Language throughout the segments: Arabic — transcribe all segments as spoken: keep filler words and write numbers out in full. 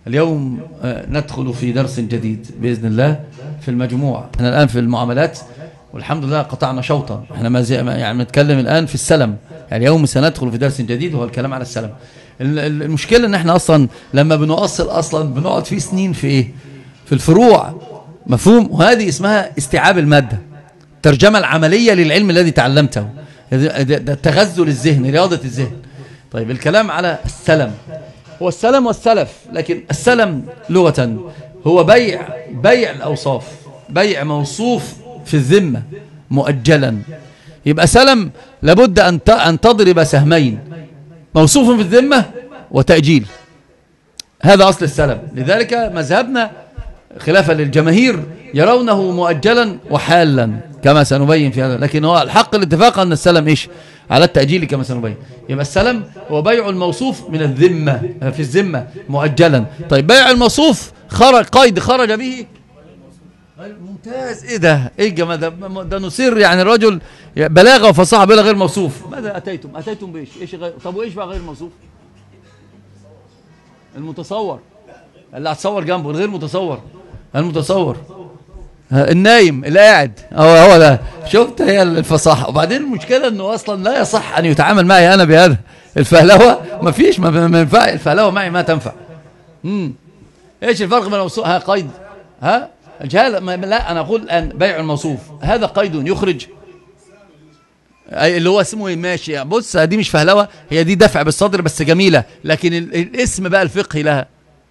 اليوم ندخل في درس جديد بإذن الله في المجموع. احنا الآن في المعاملات والحمد لله قطعنا شوطا. احنا ما زي يعني نتكلم الآن في السلم، يعني اليوم سندخل في درس جديد وهو الكلام على السلم. المشكلة ان احنا اصلا لما بنؤصل اصلا بنقعد فيه سنين في ايه؟ في الفروع، مفهوم؟ وهذه اسمها استيعاب المادة، الترجمة العملية للعلم الذي تعلمته، ده تغذل الذهن، رياضة الذهن. طيب الكلام على السلم، هو السلم والسلف، لكن السلم لغة هو بيع بيع الأوصاف، بيع موصوف في الذمة مؤجلا. يبقى سلم لابد أن أن تضرب سهمين، موصوف في الذمة وتأجيل. هذا أصل السلم. لذلك مذهبنا خلافا للجماهير يرونه مؤجلا وحالا كما سنبين في هذا، لكن هو الحق الاتفاق أن السلم إيش؟ على التأجيل كما سنبين. يبقى السلم هو بيع الموصوف من الذمة في الذمة مؤجلا. طيب بيع الموصوف خرج قيد خرج به ممتاز. ايه ده؟ ايه الجمال ده؟ ده نصير يعني الرجل بلاغه وفصاحه بلا غير موصوف. ماذا اتيتم؟ اتيتم بايش؟ ايش غير؟ طب وايش بقى غير موصوف؟ المتصور اللي هتصور جنبه، الغير متصور، المتصور، النايم، اللي قاعد، هو هو ده. شفت هي الفصاحه. وبعدين المشكله انه اصلا لا يصح ان يتعامل معي انا بهذا الفهلوه. ما فيش، ما ينفع الفهلوه معي، ما تنفع. امم ايش الفرق بين الموصوف؟ ها قيد، ها الجهاله. لا انا اقول الان بيع الموصوف هذا قيد يخرج، أي اللي هو اسمه ماشي. بص دي مش فهلوه، هي دي دفع بالصدر بس جميله، لكن الاسم بقى الفقهي لها.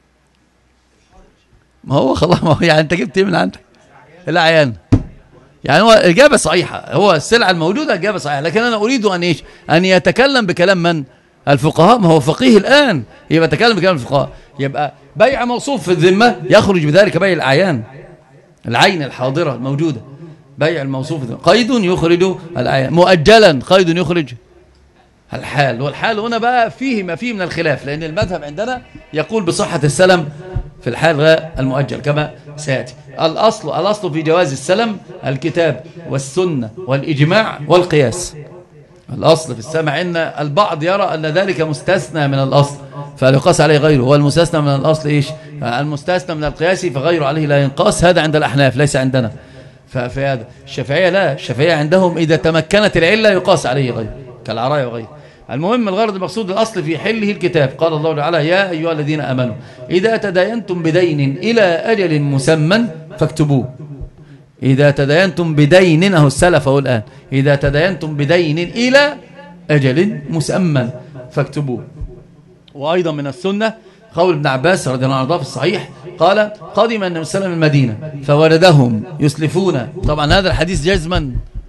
ما هو خلاص، ما هو يعني انت جبت ايه من عندك؟ الاعيان. يعني هو اجابه صحيحه، هو السلعه الموجوده اجابه صحيحه، لكن انا اريد ان ايش؟ ان يتكلم بكلام من؟ الفقهاء. ما هو فقيه الان، يبقى يتكلم بكلام الفقهاء. يبقى بيع موصوف في الذمه يخرج بذلك بيع الاعيان، العين الحاضره الموجوده. بيع الموصوف قيد يخرج الاعيان، مؤجلا قيد يخرج الحال. والحال هنا بقى فيه ما فيه من الخلاف، لان المذهب عندنا يقول بصحه السلم في الحال غير المؤجل كما سياتي. الاصل الاصل في جواز السلم الكتاب والسنه والاجماع والقياس. الاصل في السمع، ان البعض يرى ان ذلك مستثنى من الاصل فلا يقاس عليه غيره، والمستثنى من الاصل ايش؟ المستثنى من القياس فغيره عليه لا ينقاس. هذا عند الاحناف ليس عندنا. ففي هذا الشافعيه لا، الشافعيه عندهم اذا تمكنت العله يقاس عليه غيره كالعرايه وغيره. المهم الغرض المقصود الاصل في حله الكتاب. قال الله تعالى: يا ايها الذين امنوا اذا تداينتم بدين الى اجل مسمى فاكتبوه. اذا تداينتم بدين، اهو السلف اهو الان، اذا تداينتم بدين الى اجل مسمى فاكتبوه. وايضا من السنه قول ابن عباس رضي الله عنه في الصحيح قال: قدم النبي صلى الله عليه وسلم المدينه فوردهم يسلفون. طبعا هذا الحديث جزما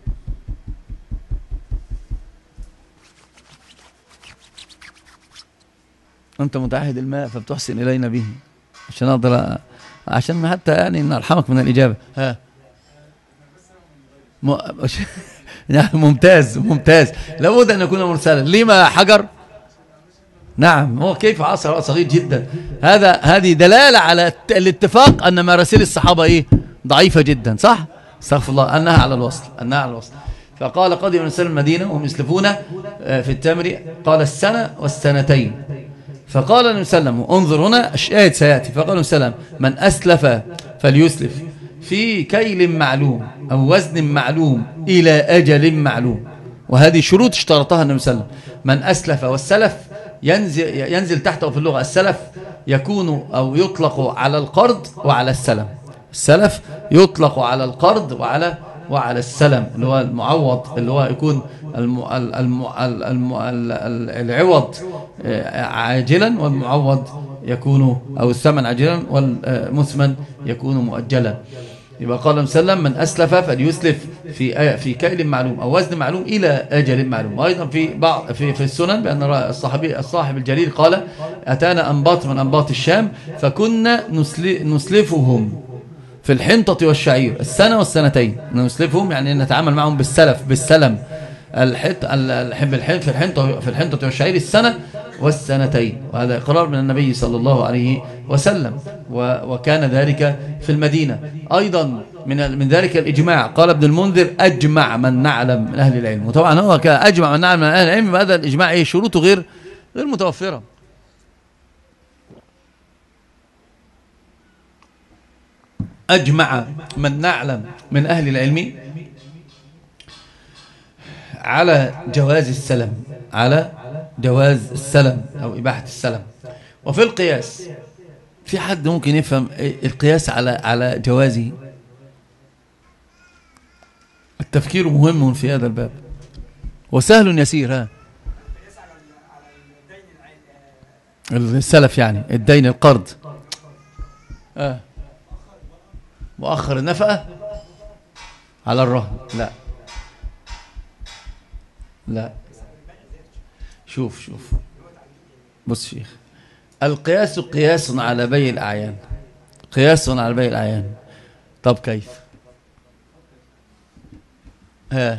أنت متعهد الماء فبتحسن إلينا به عشان أقدر، عشان حتى يعني نرحمك من الإجابة. ها م... ممتاز ممتاز. لابد أن يكون مرسلا. لما حجر؟ نعم. هو كيف عصر صغير جدا. هذا هذه دلالة على الاتفاق أن مراسيل الصحابة إيه؟ ضعيفة جدا، صح؟ استغفر الله، أنها على الوصل، أنها على الوصل. فقال: قدم النبي صلى الله عليه وسلم المدينة وهم يسلفون في التمر، قال: السنة والسنتين. فقال النبي صلى الله عليه وسلم، انظر هنا الشاهد سيأتي، فقال النبي صلى الله عليه وسلم: من أسلف فليسلف في كيل معلوم أو وزن معلوم إلى أجل معلوم. وهذه شروط اشترطها النبي صلى الله عليه وسلم. من أسلف، والسلف ينزل, ينزل تحته في اللغة. السلف يكون أو يطلق على القرض وعلى السلم. السلف يطلق على القرض وعلى وعلى السلم، اللي هو المعوض، اللي هو يكون الم... الم... الم... العوض عاجلا، والمعوض يكون أو الثمن عاجلا، والمثمن يكون مؤجلا. يبقى قال النبي صلى الله عليه وسلم: من أسلف فليسلف في في كيل معلوم أو وزن معلوم إلى أجل معلوم. وأيضا في بعض في في السنن بأن الصحابي الصاحب الجليل قال: أتانا أنباط من أنباط الشام فكنا نسلفهم في الحنطة والشعير السنة والسنتين. نسلفهم يعني نتعامل معهم بالسلف بالسلم، الحنط الحنط في الحنطة في الحنطة والشعير السنة والسنتين. وهذا إقرار من النبي صلى الله عليه وسلم، وكان ذلك في المدينة. أيضا من من ذلك الإجماع. قال ابن المنذر: أجمع من نعلم من أهل العلم. وطبعا هو أجمع من نعلم من أهل العلم، هذا الإجماع إيه؟ شروطه غير غير متوفرة. أجمع من نعلم من أهل العلم على جواز السلم، على جواز السلم أو إباحة السلم. وفي القياس، في حد ممكن يفهم القياس على على جوازه؟ التفكير مهم في هذا الباب وسهل يسير. ها السلف يعني الدين القرض، آه. مؤخر النفقة على الرهن، لا لا. شوف شوف بص شيخ، القياس قياس على بيع الأعيان، قياس على بيع الأعيان. طب كيف؟ ها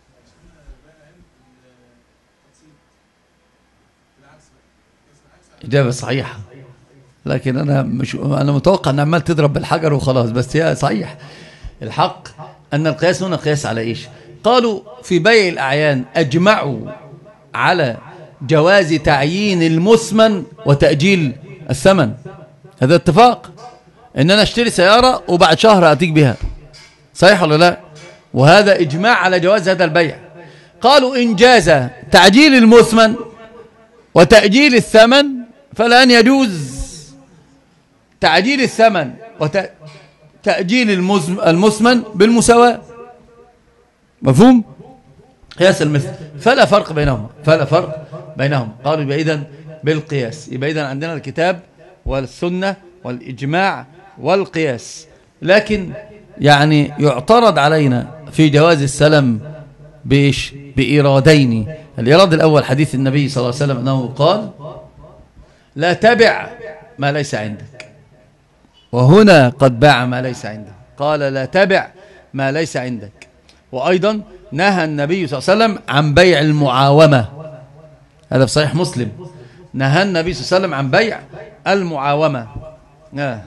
إجابة صحيحة، لكن أنا مش أنا متوقع أن عمال تضرب بالحجر وخلاص، بس هي صحيح. الحق أن القياس هنا قياس على إيش؟ قالوا في بيع الأعيان أجمعوا على جواز تعيين المثمن وتأجيل الثمن. هذا اتفاق ان انا اشتري سيارة وبعد شهر اتيك بها، صحيح ولا لا؟ وهذا اجماع على جواز هذا البيع. قالوا ان جاز تعجيل المثمن وتأجيل الثمن فالآن يجوز تعجيل الثمن وتأجيل المثمن بالمساواة. مفهوم؟ قياس المثل، فلا فرق بينهما، فلا فرق بينهم. قالوا يبقى إذن بالقياس، يبقى إذن عندنا الكتاب والسنة والإجماع والقياس. لكن يعني يعترض علينا في جواز السلم بإيش؟ بإيرادين. الإيراد الأول حديث النبي صلى الله عليه وسلم أنه قال لا تبع ما ليس عندك، وهنا قد باع ما ليس عنده، قال لا تبع ما ليس عندك. وأيضا نهى النبي صلى الله عليه وسلم عن بيع المعاومة، هذا في صحيح مسلم، نهى النبي صلى الله عليه وسلم عن بيع المعاومة. آه.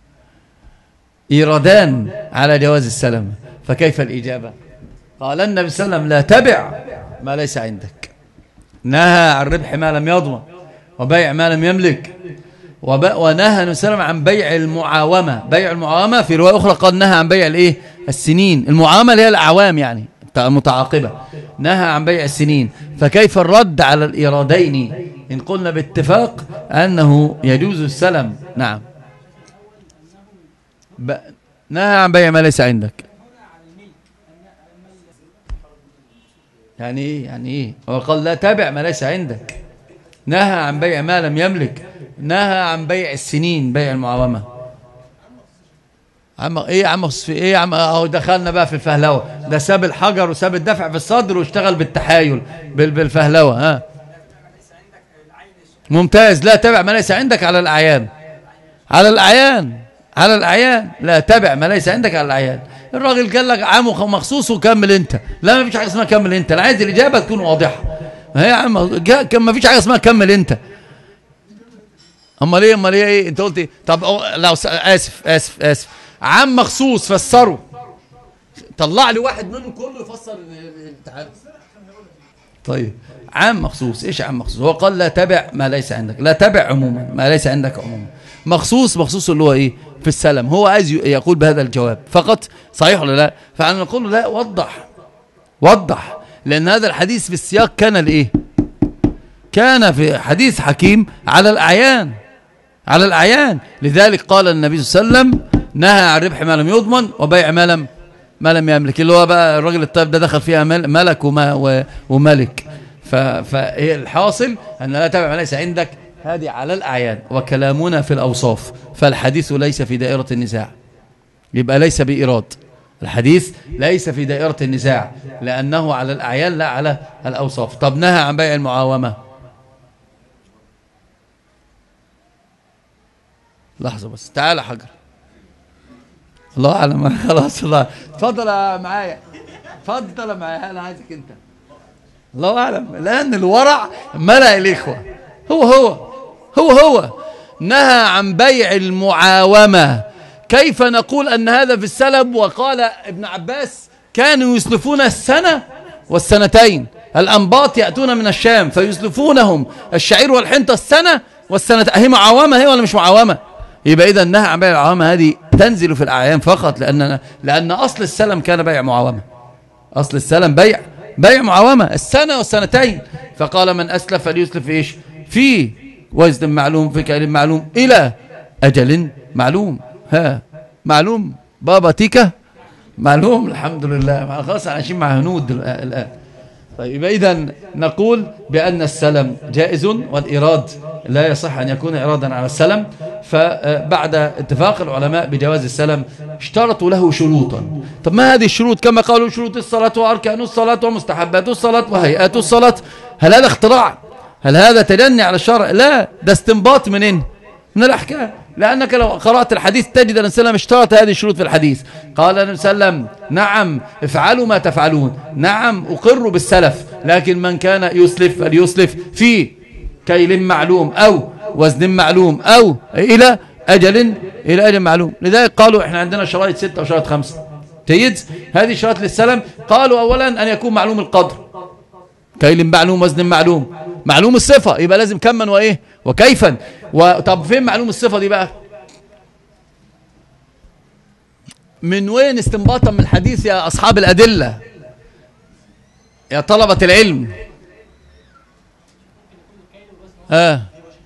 إيرادان على جواز السلم، فكيف الإجابة؟ قال النبي صلى الله عليه وسلم لا تبع ما ليس عندك، نهى عن ربح ما لم يضمن وبيع ما لم يملك، ونهى النبي صلى الله عليه وسلم عن بيع المعاومة. بيع المعاومة في رواية أخرى قال نهى عن بيع الإيه؟ السنين. المعاومة هي الأعوام يعني متعاقبة، نهى عن بيع السنين. فكيف الرد على الإيرادين إن قلنا باتفاق أنه يجوز السلم؟ نعم، نهى عن بيع ما ليس عندك. يعني إيه؟ يعني إيه؟ هو قال لا تبع ما ليس عندك، نهى عن بيع ما لم يملك، نهى عن بيع السنين، بيع المعاومة. عم ايه يا عم في ايه يا عم؟ اهو دخلنا بقى في الفهلوه، ده ساب الحجر وساب الدفع في الصدر واشتغل بالتحايل بالفهلوه. ها ممتاز. لا تبع ما ليس عندك على الاعيان، على الاعيان، على الاعيان. لا تبع ما ليس عندك على الاعيان. الراجل قال لك عام مخصوص وكمل انت، لا ما فيش حاجه اسمها كمل انت، انا عايز الاجابه تكون واضحه. ما هي يا عم ما فيش حاجه اسمها كمل انت. امال ايه؟ امال ايه؟ انت قلت ايه؟ طب لا اسف اسف اسف عام مخصوص فسره، طلع لي واحد منهم كله يفسر. تعال طيب عام مخصوص، ايش عام مخصوص؟ هو قال لا تبع ما ليس عندك، لا تبع عموما ما ليس عندك عموما. مخصوص، مخصوص اللي هو ايه؟ في السلم. هو عايز يقول بهذا الجواب فقط، صحيح ولا لا؟ فعنا نقول له لا، وضح وضح، لان هذا الحديث في السياق كان لايه؟ كان في حديث حكيم على الاعيان، على الاعيان. لذلك قال النبي صلى الله عليه وسلم نهى عن ربح ما لم يضمن وبيع ما لم ما لم يملك، اللي هو بقى الراجل الطيب ده دخل فيها ملك وما وملك. فهي الحاصل ان لا تبع ما ليس عندك، هذه على الاعيان. وكلامنا في الاوصاف، فالحديث ليس في دائرة النزاع، يبقى ليس بإيراد. الحديث ليس في دائرة النزاع لأنه على الأعيان لا على الأوصاف. طب نهى عن بيع المعاومة، لحظة بس، تعال حجر، الله أعلم. خلاص الله، اتفضل معايا، اتفضل معايا، أنا عايزك أنت. الله أعلم، لأن الورع ملأ الإخوة. هو هو هو هو نهى عن بيع المعاومة. كيف نقول أن هذا في السلب؟ وقال ابن عباس كانوا يسلفون السنة والسنتين، الأنباط يأتون من الشام فيسلفونهم الشعير والحنطة السنة والسنة. هي معاومة هي ولا مش معاومة؟ يبقى إذا نهى عن بيع العوامة هذه تنزل في الأعيان فقط، لأن لأن أصل السلم كان بيع معاومة. أصل السلم بيع بيع معاومة السنة والسنتين. فقال من أسلف فليسلف إيش؟ في وزن معلوم في كيل معلوم إلى أجل معلوم. ها معلوم بابا تيكا معلوم. الحمد لله خلاص عايشين مع هنود الآن. طيب إذا نقول بأن السلم جائز، والإيراد لا يصح أن يكون إرادا على السلم. فبعد اتفاق العلماء بجواز السلم اشترطوا له شروطا. طب ما هذه الشروط؟ كما قالوا شروط الصلاة وأركان الصلاة ومستحبات الصلاة وهيئات الصلاة. هل هذا اختراع؟ هل هذا تجني على الشرع؟ لا، ده استنباط منين؟ من الأحكام. لأنك لو قرأت الحديث تجد أن السلام اشترط هذه الشروط في الحديث. قال النبي صلى الله عليه وسلم نعم افعلوا ما تفعلون، نعم أقر بالسلف، لكن من كان يسلف فليسلف في كيل معلوم أو وزن معلوم أو إلى أجل إلى أجل معلوم. لذلك قالوا إحنا عندنا شرائط ستة وشرائط خمسة. جيد. هذه شرائط للسلم. قالوا أولا أن يكون معلوم القدر، كيل معلوم وزن معلوم، معلوم الصفة، يبقى لازم كما وإيه وكيفا. طب فين معلوم الصفة دي بقى؟ من وين استنباطا من الحديث يا أصحاب الأدلة يا طلبة العلم؟ آه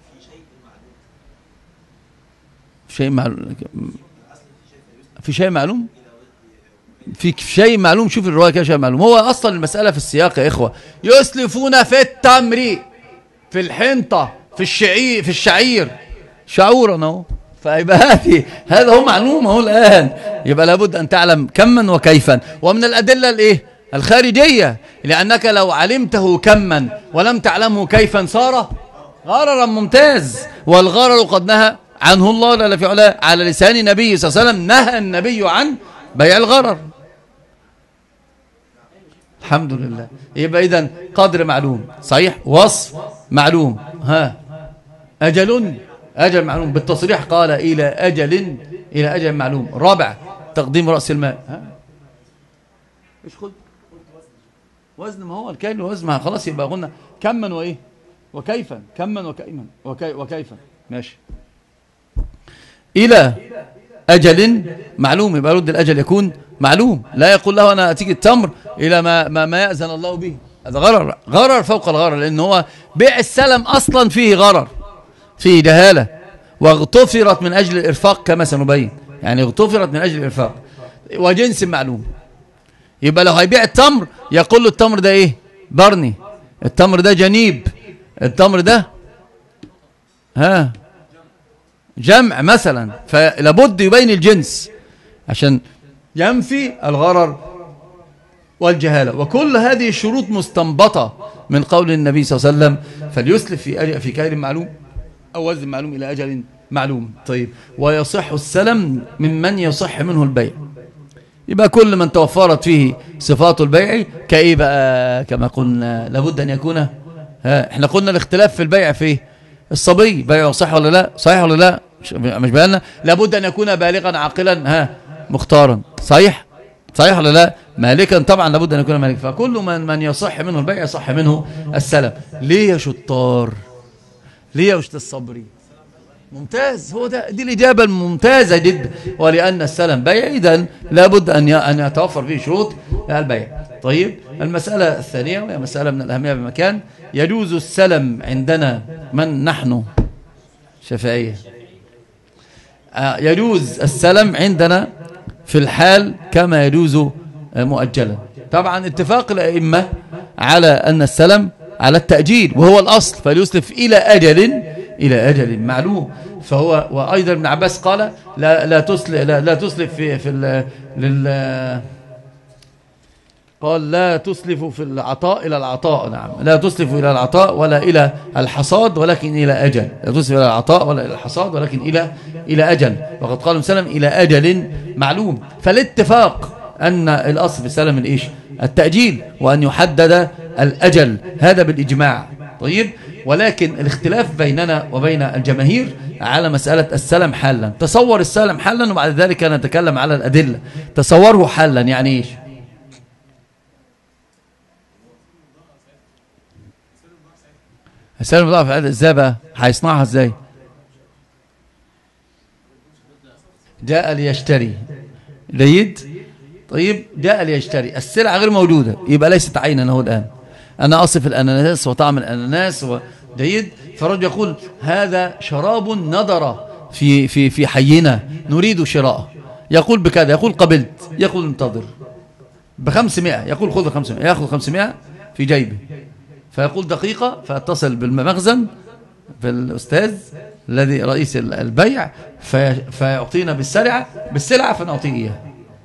شيء معلوم، في شيء معلوم، في شيء معلوم. شوف الرواية كده، شيء معلوم. هو أصلا المسألة في السياق يا إخوة. يسلفون في التمر، في الحنطة، في الشعير، في الشعير شعورا اهو. فيبقى هذه هذا هو معلوم اهو الآن. يبقى لابد أن تعلم كما وكيفا. ومن الأدلة الإيه الخارجية، لأنك لو علمته كما ولم تعلمه كيفا صار غررا. ممتاز. والغرر قد نهى عنه الله جل في علاه على لسان النبي صلى الله عليه وسلم. نهى النبي عن بيع الغرر. الحمد لله. يبقى إذن قدر معلوم صحيح، وصف معلوم، ها أجل أجل معلوم بالتصريح. قال إلى أجل إلى أجل معلوم. رابع تقديم رأس المال. ها إيش خد وزن؟ ما هو الكيل وزن. خلاص يبقى قلنا كما وإيه وكيفا، كما وكيفا وكي وكيفا. ماشي. إلى أجل معلوم، يبقى رد الأجل يكون معلوم. لا يقول له أنا أتيك التمر إلى ما, ما, ما يأذن الله به. هذا غرر، غرر فوق الغرر، لأن هو بيع السلم أصلا فيه غرر، فيه جهالة، واغتفرت من أجل الإرفاق كما سنبين. يعني اغتفرت من أجل الإرفاق. وجنس معلوم. يبقى لو هيبيع التمر يقول له التمر ده إيه؟ برني، التمر ده جنيب، التمر ده ها جمع مثلا. فلابد يبين الجنس عشان ينفي الغرر والجهالة. وكل هذه الشروط مستنبطة من قول النبي صلى الله عليه وسلم فليسلف في في كيل معلوم أو وزن معلوم إلى أجل معلوم. طيب. ويصح السلم ممن يصح منه البيع. يبقى كل من توفرت فيه صفات البيع كإيه بقى؟ كما قلنا لابد أن يكون، ها احنا قلنا الاختلاف في البيع في الصبي بيعه صح ولا لا؟ صحيح ولا لا؟ مش بيانا. لابد أن يكون بالغا عاقلا ها مختارا. صحيح صحيح ولا لا؟ مالكا طبعا لابد أن يكون مالكا. فكل من من يصح منه البيع يصح منه السلم. ليه يا شطار؟ ليه يا أستاذ الصبري؟ ممتاز. هو ده دي الإجابة الممتازة جدا. ولأن السلم بيع إذن لابد أن أن يتوفر فيه شروط البيع. طيب. المسألة الثانية وهي مسألة من الأهمية بمكان. يجوز السلم عندنا من نحن شافعية. يجوز السلم عندنا في الحال كما يجوز مؤجلا. طبعا اتفاق الأئمة على أن السلم على التأجيل وهو الأصل. فليسلف إلى أجل إلى أجل معلوم. فهو وأيضا ابن عباس قال لا لا تسلف لا, لا تسلف في في ال لل قال لا تسلف في العطاء إلى العطاء. نعم. لا تسلف إلى العطاء ولا إلى الحصاد ولكن إلى أجل. لا تسلف إلى العطاء ولا إلى الحصاد ولكن إلى إلى أجل. وقد قال مسلم إلى أجل معلوم. فالاتفاق أن الأصل في السلم الإيش؟ التأجيل، وأن يحدد الأجل. هذا بالإجماع. طيب. ولكن الاختلاف بيننا وبين الجماهير على مسألة السلم حالا. تصور السلم حالا وبعد ذلك نتكلم على الأدلة. تصوره حالا يعني إيش؟ السلم ضعف ازاي بقى؟ هيصنعها ازاي؟ جاء ليشتري. جيد. طيب جاء ليشتري، السلعة غير موجودة، يبقى ليست عينا هو الآن. أنا أصف الأناناس وطعم الأناناس و... جيد. فرجل يقول هذا شراب نضر في في في حينا نريد شراءه، يقول بكذا، يقول قبلت، يقول انتظر بخمسمائة، يقول خذ خمسمائة، يأخذ خمسمائة في جيبه، فيقول دقيقة، فاتصل بالمخزن بالأستاذ الذي رئيس البيع في فيعطينا بالسلعة بالسلعة فنعطيه إياها.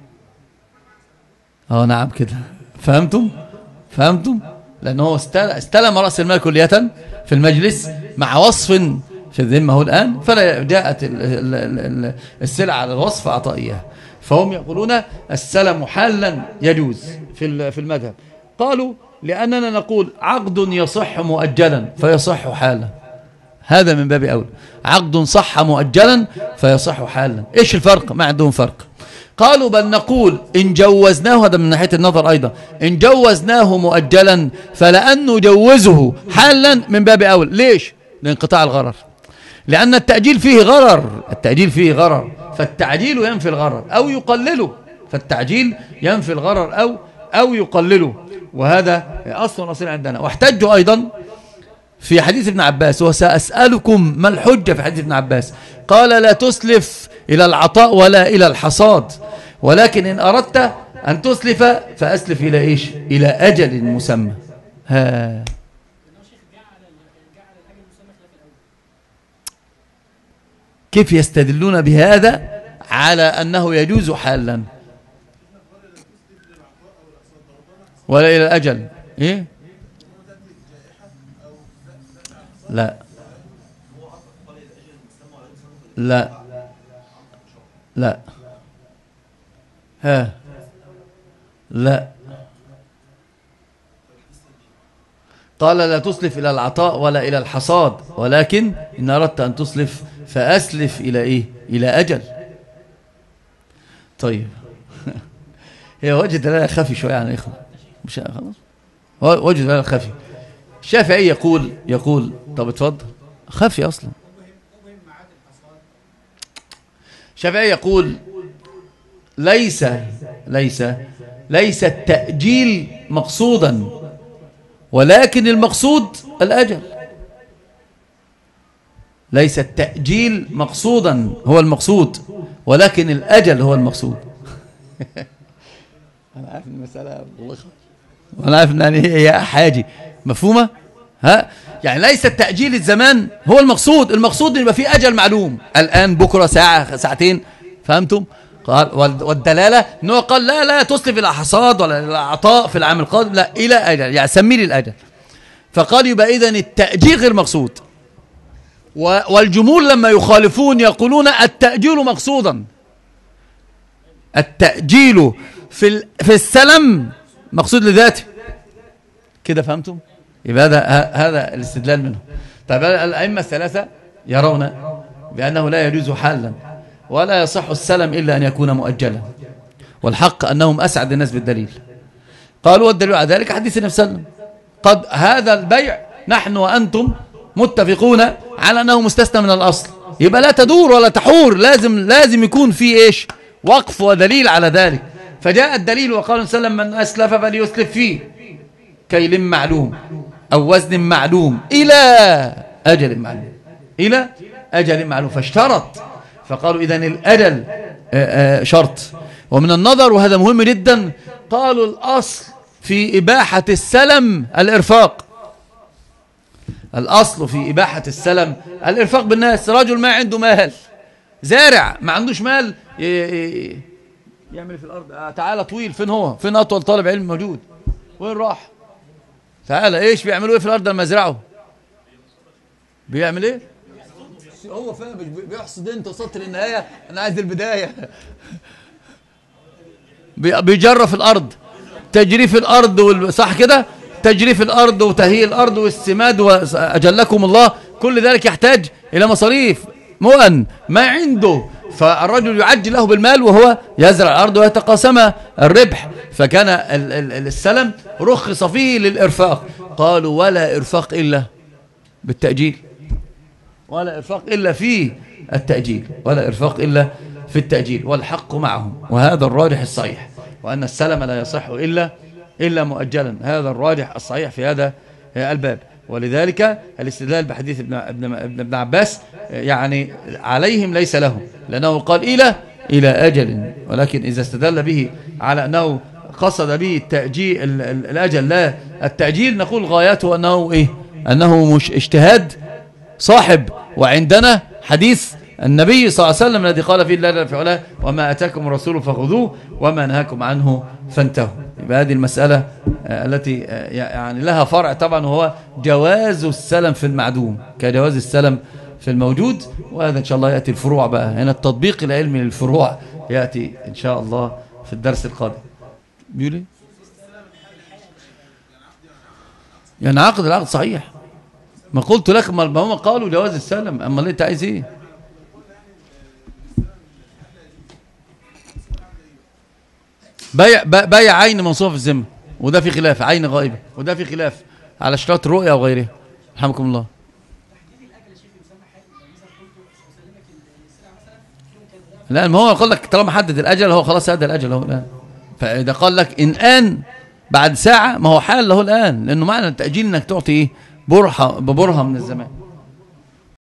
اه نعم كده، فهمتم فهمتم لأنه استلم رأس المال كلية في المجلس مع وصف في الذمة هو الآن، فلا جاءت السلعة على الوصف فأعطى إياها. فهم يقولون السلم حالا يجوز في في المذهب. قالوا لأننا نقول عقد يصح مؤجلا فيصح حالا، هذا من باب أولى. عقد صح مؤجلا فيصح حالا، إيش الفرق؟ ما عندهم فرق. قالوا بل نقول إن جوزناه، هذا من ناحية النظر أيضا، إن جوزناه مؤجلا فلأن نجوزه حالا من باب أولى. ليش؟ لانقطاع الغرر، لأن التأجيل فيه غرر، التأجيل فيه غرر، فالتعجيل ينفي الغرر أو يقلله، فالتعجيل ينفي الغرر أو أو يقلله، وهذا أصل أصيل عندنا. واحتجوا أيضا في حديث ابن عباس، وسأسألكم ما الحجة في حديث ابن عباس، قال لا تسلف إلى العطاء ولا إلى الحصاد، ولكن إن أردت أن تسلف فأسلف إلى إيش؟ إلى أجل مسمى. ها كيف يستدلون بهذا على أنه يجوز حالا ولا إلى الأجل؟ إيه؟ لا لا لا ها لا قال لا تسلف إلى العطاء ولا إلى الحصاد، ولكن إن أردت أن تسلف فأسلف إلى إيه؟ إلى أجل. طيب هي وجه دلالة خفي شوية عن الإخوة، مش خلاص وجه دلالة خفي. الشافعي يقول يقول طب اتفضل، خفي أصلا. الشافعي يقول ليس ليس ليس التأجيل مقصودا، ولكن المقصود الأجل. ليس التأجيل مقصودا هو المقصود، ولكن الأجل هو المقصود. أنا عارف إن المسألة والله أنا عارف إن هي حاجة مفهومة. ها يعني ليس التأجيل الزمان هو المقصود، المقصود إن يبقى في أجل معلوم، الآن بكرة ساعة ساعتين، فهمتم؟ قال والدلالة إنه قال لا لا تسلف إلى حصاد ولا إلى عطاء في العام القادم، لا إلى أجل، يعني سمي لي الأجل. فقال يبقى إذن التأجيل غير مقصود، والجمهور لما يخالفون يقولون التأجيل مقصودا، التأجيل في في السلم مقصود لذاته. كده فهمتم؟ يبقى هذا هذا الاستدلال منه. طيب الأئمة الثلاثة يرون بأنه لا يجوز حالا ولا يصح السلم إلا أن يكون مؤجلا، والحق أنهم أسعد الناس بالدليل. قالوا والدليل على ذلك حديث النبي صلى الله عليه وسلم، قد هذا البيع نحن وأنتم متفقون على أنه مستثنى من الأصل، يبقى لا تدور ولا تحور، لازم لازم يكون في إيش؟ وقف ودليل على ذلك. فجاء الدليل وقال صلى الله عليه وسلم من أسلف فليسلف فيه كيل معلوم أو وزن معلوم إلى أجل معلوم، إلى أجل معلوم، فاشترط. فقالوا إذن الأجل شرط. ومن النظر وهذا مهم جدا، قالوا الأصل في إباحة السلم الإرفاق، الأصل في إباحة السلم الإرفاق بالناس. رجل ما عنده مال، زارع ما عندوش مال يعمل في الأرض، تعالى طويل، فين هو؟ فين أطول طالب علم موجود؟ وين راح؟ تعالى إيش بيعملوا إيه في الأرض لما يزرعوا؟ بيعمل إيه؟ هو فاهم بيحصد، انت وصلت للنهاية، انا عايز البداية. بيجرف الارض، تجريف الارض وال... صح كده، تجريف الارض وتهيئ الارض والسماد واجلكم الله، كل ذلك يحتاج الى مصاريف مؤن ما عنده، فالرجل يعجل له بالمال وهو يزرع الارض ويتقاسم الربح. فكان ال... ال... السلم رخص فيه للارفاق. قالوا ولا ارفاق الا بالتأجيل، ولا إرفاق إلا في التأجيل، ولا إرفاق إلا في التأجيل، والحق معهم، وهذا الراجح الصحيح، وأن السلم لا يصح إلا إلا مؤجلا، هذا الراجح الصحيح في هذا الباب. ولذلك الاستدلال بحديث ابن ابن ابن عباس يعني عليهم ليس لهم، لأنه قال إلى إلى أجل، ولكن إذا استدل به على أنه قصد به التأجيل الأجل لا التأجيل، نقول غايته أنه إيه؟ أنه مش اجتهاد صاحب. وعندنا حديث النبي صلى الله عليه وسلم الذي قال فيه الله في علاه: وما أتاكم الرسول فخذوه وما نهاكم عنه فانتهوا. يبقى هذه المسألة التي يعني لها فرع طبعا، وهو جواز السلم في المعدوم كجواز السلم في الموجود. وهذا إن شاء الله يأتي الفروع بقى، هنا التطبيق العلمي للفروع يأتي إن شاء الله في الدرس القادم. بيقول يعني عقد العقد صحيح، ما قلت لك ما هم قالوا جواز السلم، أما اللي أنت عايز إيه؟ بيع بيع عين موصوفه في الذمه، وده في خلاف، عين غائبه، وده في خلاف على اشتراط الرؤيا وغيرها. رحمكم الله. لا، ما هو قال لك طالما حدد الاجل هو خلاص هذا الاجل هو الان. فاذا قال لك ان ان بعد ساعه، ما هو حال له الان، لانه معنى التاجيل انك تعطي ايه؟ برهه ببرهه من الزمان.